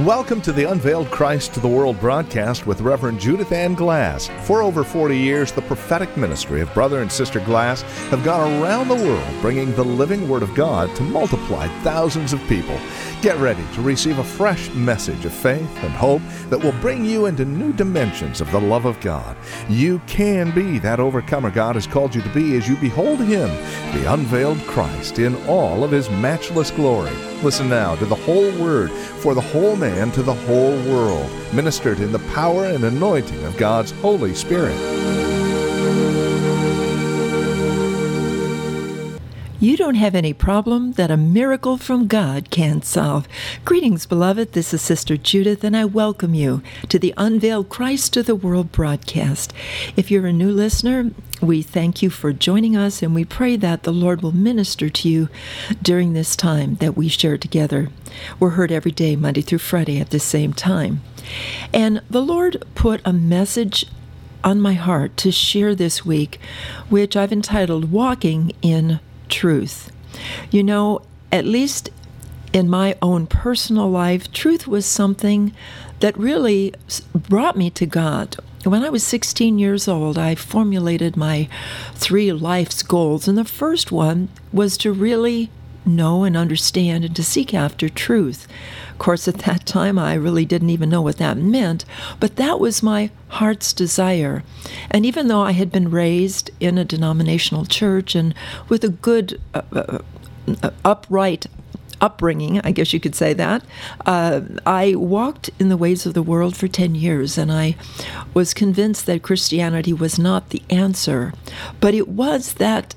Welcome to the Unveiled Christ to the World broadcast with Reverend Judith Ann Glass. For over 40 years, the prophetic ministry of Brother and Sister Glass have gone around the world bringing the living Word of God to multiply thousands of people. Get ready to receive a fresh message of faith and hope that will bring you into new dimensions of the love of God. You can be that overcomer God has called you to be as you behold Him, the unveiled Christ, in all of His matchless glory. Listen now to the whole Word for the whole man to the whole world, ministered in the power and anointing of God's Holy Spirit. You don't have any problem that a miracle from God can't solve. Greetings, beloved. This is Sister Judith, and I welcome you to the Unveiled Christ to the World broadcast. If you're a new listener, we thank you for joining us, and we pray that the Lord will minister to you during this time that we share together. We're heard every day, Monday through Friday at the same time. And the Lord put a message on my heart to share this week, which I've entitled Walking in Truth. You know, at least in my own personal life, truth was something that really brought me to God. When I was 16 years old, I formulated my 3 life's goals, and the first one was to really know and understand and to seek after truth. Of course, at that time, I really didn't even know what that meant, but that was my heart's desire. And even though I had been raised in a denominational church and with a good, upright upbringing, I guess you could say that, I walked in the ways of the world for 10 years, and I was convinced that Christianity was not the answer, but it was that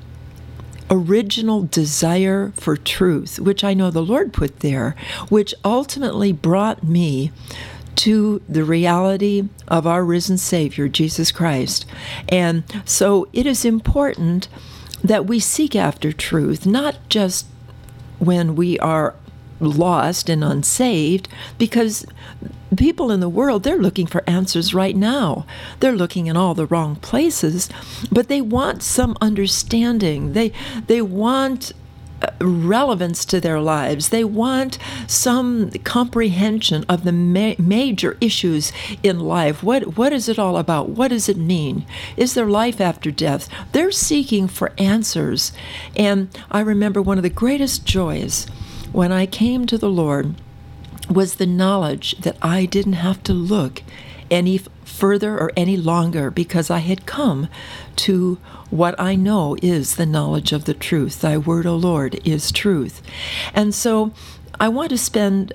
original desire for truth, which I know the Lord put there, which ultimately brought me to the reality of our risen Savior, Jesus Christ. And so it is important that we seek after truth, not just when we are lost and unsaved, because people in the world, they're looking for answers right now. They're looking in all the wrong places, but they want some understanding. They want relevance to their lives. They want some comprehension of the major issues in life. What is it all about? What does it mean? Is there life after death? They're seeking for answers. And I remember one of the greatest joys when I came to the Lord was the knowledge that I didn't have to look any further or any longer, because I had come to what I know is the knowledge of the truth. Thy word, O Lord, is truth. And so I want to spend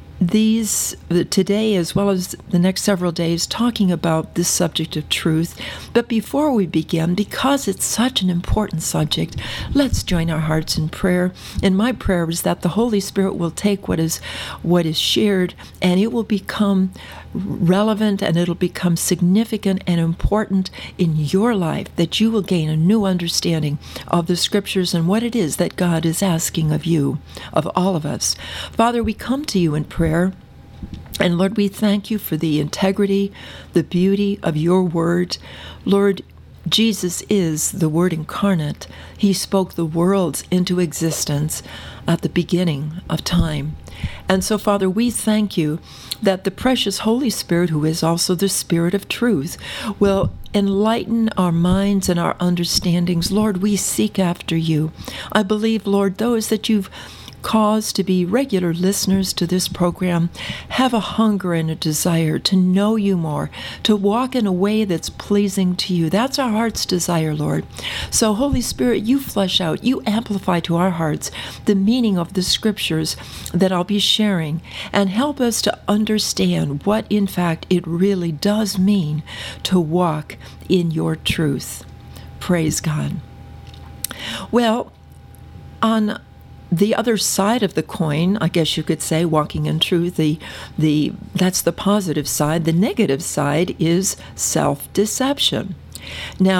today as well as the next several days talking about this subject of truth. But before we begin, because it's such an important subject, let's join our hearts in prayer. And my prayer is that the Holy Spirit will take what is shared, and it will become relevant, and it'll become significant and important in your life, that you will gain a new understanding of the Scriptures and what it is that God is asking of you, of all of us. Father, we come to you in prayer, and Lord, we thank you for the integrity, the beauty of your word. Lord, Jesus is the Word incarnate. He spoke the worlds into existence at the beginning of time. And so, Father, we thank you that the precious Holy Spirit, who is also the Spirit of truth, will enlighten our minds and our understandings. Lord, we seek after you. I believe, Lord, those that you've caused to be regular listeners to this program have a hunger and a desire to know you more, to walk in a way that's pleasing to you. That's our heart's desire, Lord. So, Holy Spirit, you flesh out, you amplify to our hearts the meaning of the Scriptures that I'll be sharing, and help us to understand what, in fact, it really does mean to walk in your truth. Praise God. Well, on the other side of the coin, I guess you could say, walking in truth, that's the positive side. The negative side is self-deception. Now,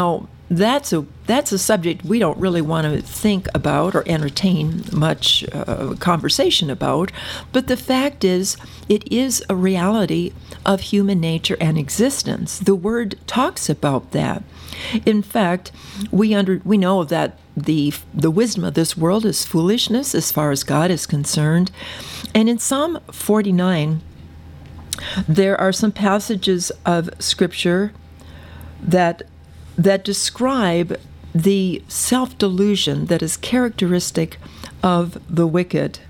that's a subject we don't really want to think about or entertain much conversation about. But the fact is, it is a reality of human nature and existence. The Word talks about that. In fact, we know that the wisdom of this world is foolishness as far as God is concerned. And in Psalm 49, there are some passages of Scripture that describe the self-delusion that is characteristic of the wicked.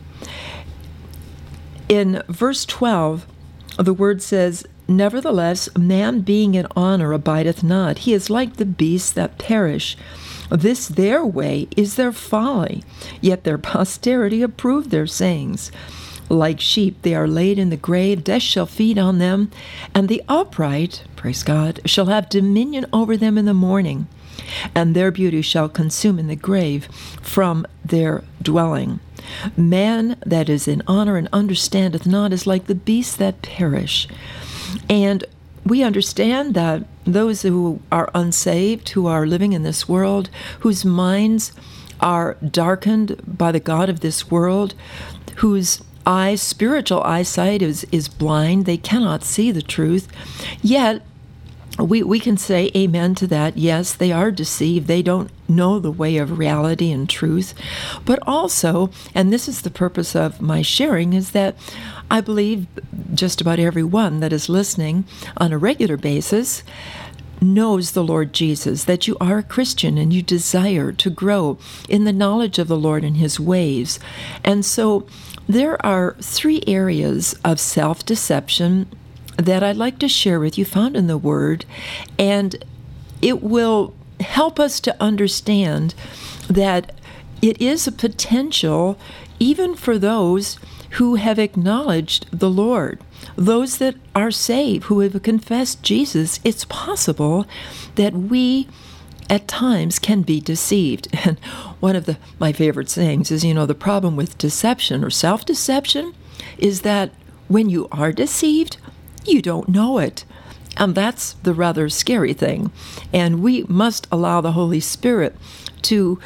In verse 12, the Word says, "Nevertheless, man being in honor abideth not. He is like the beasts that perish. This their way is their folly, yet their posterity approve their sayings. Like sheep they are laid in the grave, death shall feed on them, and the upright, praise God, shall have dominion over them in the morning, and their beauty shall consume in the grave from their dwelling. Man that is in honor and understandeth not is like the beasts that perish." And we understand that those who are unsaved, who are living in this world, whose minds are darkened by the god of this world, whose spiritual eyesight is blind, they cannot see the truth, yet we can say amen to that. Yes, they are deceived. They don't know the way of reality and truth. But also, and this is the purpose of my sharing, is that I believe just about everyone that is listening on a regular basis knows the Lord Jesus, that you are a Christian and you desire to grow in the knowledge of the Lord and His ways. And so there are 3 areas of self-deception that I'd like to share with you, found in the Word, and it will help us to understand that it is a potential even for those who have acknowledged the Lord, those that are saved, who have confessed Jesus. It's possible that we at times can be deceived. And one of my favorite sayings is, the problem with deception or self-deception is that when you are deceived, you don't know it. And that's the rather scary thing. And we must allow the Holy Spirit to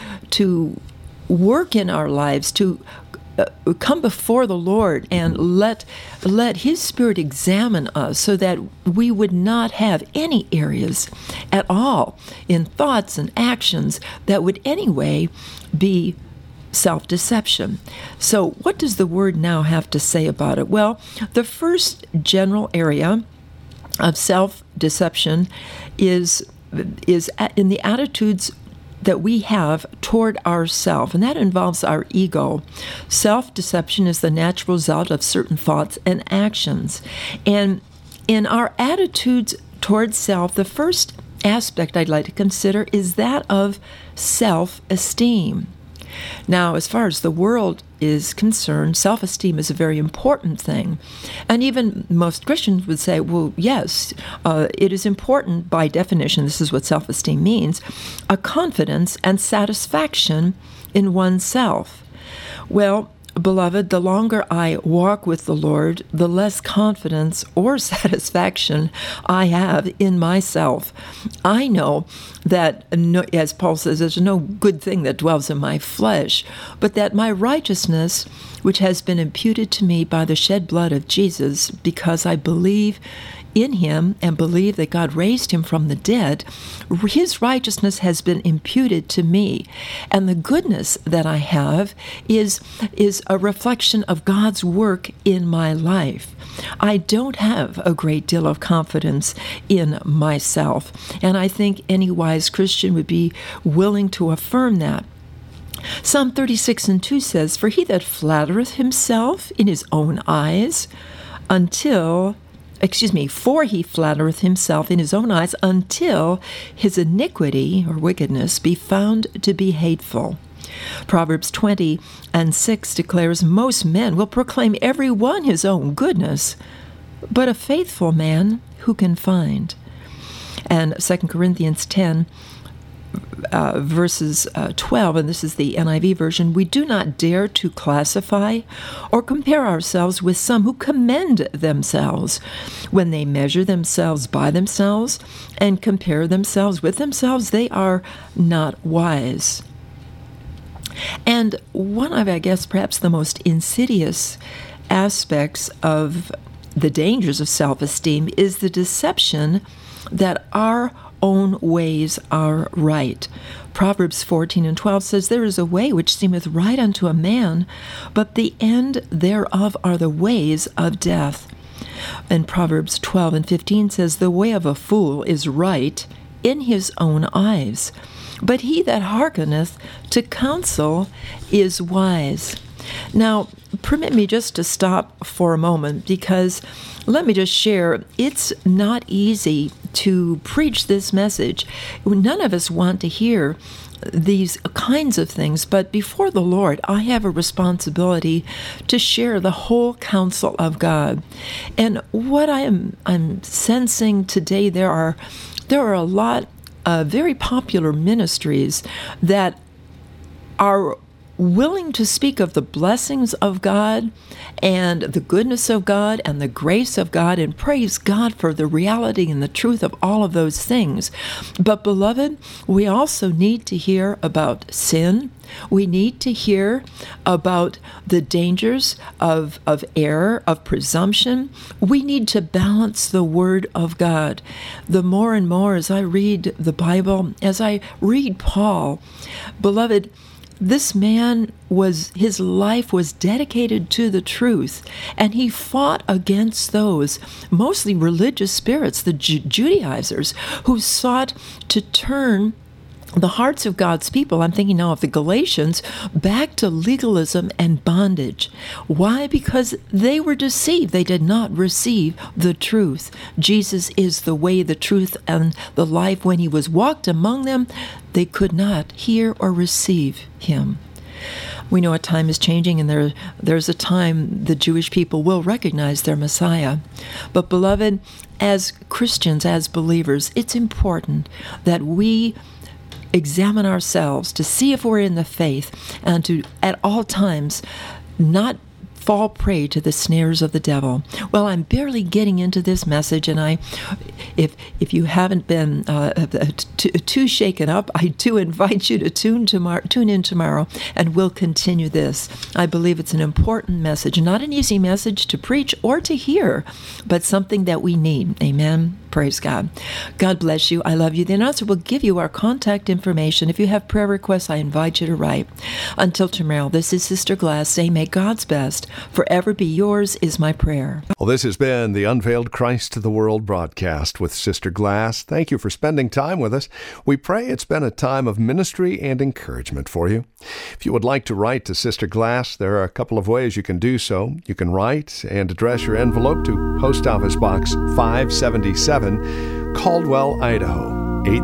work in our lives, to come before the Lord and let His Spirit examine us so that we would not have any areas at all in thoughts and actions that would anyway be self-deception. So what does the Word now have to say about it? Well, the first general area of self-deception is in the attitudes that we have toward ourself, and that involves our ego. Self-deception is the natural result of certain thoughts and actions. And in our attitudes towards self, the first aspect I'd like to consider is that of self-esteem. Now, as far as the world is concerned, self-esteem is a very important thing. And even most Christians would say, well, yes, it is important by definition. This is what self-esteem means: a confidence and satisfaction in oneself. Well, beloved, the longer I walk with the Lord, the less confidence or satisfaction I have in myself. I know that, as Paul says, there's no good thing that dwells in my flesh, but that my righteousness, which has been imputed to me by the shed blood of Jesus, because I believe in Him and believe that God raised Him from the dead, His righteousness has been imputed to me. And the goodness that I have is a reflection of God's work in my life. I don't have a great deal of confidence in myself, and I think any wise Christian would be willing to affirm that. Psalm 36:2 says, "For he that flattereth himself in his own eyes for he flattereth himself in his own eyes until his iniquity," or wickedness, "be found to be hateful." Proverbs 20:6 declares, "Most men will proclaim every one his own goodness, but a faithful man who can find?" And 2 Corinthians 10 verses 12, and this is the NIV version, we do not dare to classify or compare ourselves with some who commend themselves when they measure themselves by themselves and compare themselves with themselves. They are not wise. And one of, I guess, perhaps the most insidious aspects of the dangers of self-esteem is the deception that our own ways are right. Proverbs 14:12 says, there is a way which seemeth right unto a man, but the end thereof are the ways of death. And Proverbs 12:15 says, the way of a fool is right in his own eyes, but he that hearkeneth to counsel is wise. Now, permit me just to stop for a moment, because let me just share, it's not easy to preach this message. None of us want to hear these kinds of things, but before the Lord, I have a responsibility to share the whole counsel of God. And what I'm sensing today, there are a lot of very popular ministries that are willing to speak of the blessings of God and the goodness of God and the grace of God, and praise God for the reality and the truth of all of those things. But beloved, we also need to hear about sin. We need to hear about the dangers of error, of presumption. We need to balance the Word of God. The more and more as I read the Bible, as I read Paul, beloved, this man his life was dedicated to the truth, and he fought against those, mostly religious spirits, the Judaizers, who sought to turn the hearts of God's people, I'm thinking now of the Galatians, back to legalism and bondage. Why? Because they were deceived. They did not receive the truth. Jesus is the way, the truth, and the life. When he was walked among them, they could not hear or receive him. We know a time is changing, and there's a time the Jewish people will recognize their Messiah. But beloved, as Christians, as believers, it's important that we examine ourselves to see if we're in the faith, and to at all times not fall prey to the snares of the devil. Well, I'm barely getting into this message, and if you haven't been too shaken up, I do invite you to tune in tomorrow, and we'll continue this. I believe it's an important message, not an easy message to preach or to hear, but something that we need. Amen. Praise God. God bless you. I love you. The announcer will give you our contact information. If you have prayer requests, I invite you to write. Until tomorrow, this is Sister Glass saying, may God's best forever be yours is my prayer. Well, this has been the Unveiled Christ to the World broadcast with Sister Glass. Thank you for spending time with us. We pray it's been a time of ministry and encouragement for you. If you would like to write to Sister Glass, there are a couple of ways you can do so. You can write and address your envelope to Post Office Box 577, Caldwell, Idaho.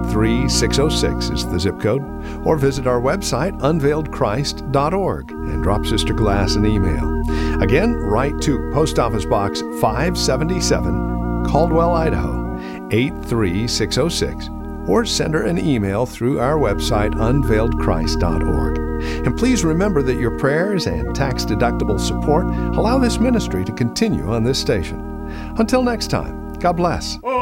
83606 is the zip code, or visit our website, unveiledchrist.org, and drop Sister Glass an email. Again, write to Post Office Box 577, Caldwell, Idaho, 83606, or send her an email through our website, unveiledchrist.org. And please remember that your prayers and tax-deductible support allow this ministry to continue on this station. Until next time, God bless.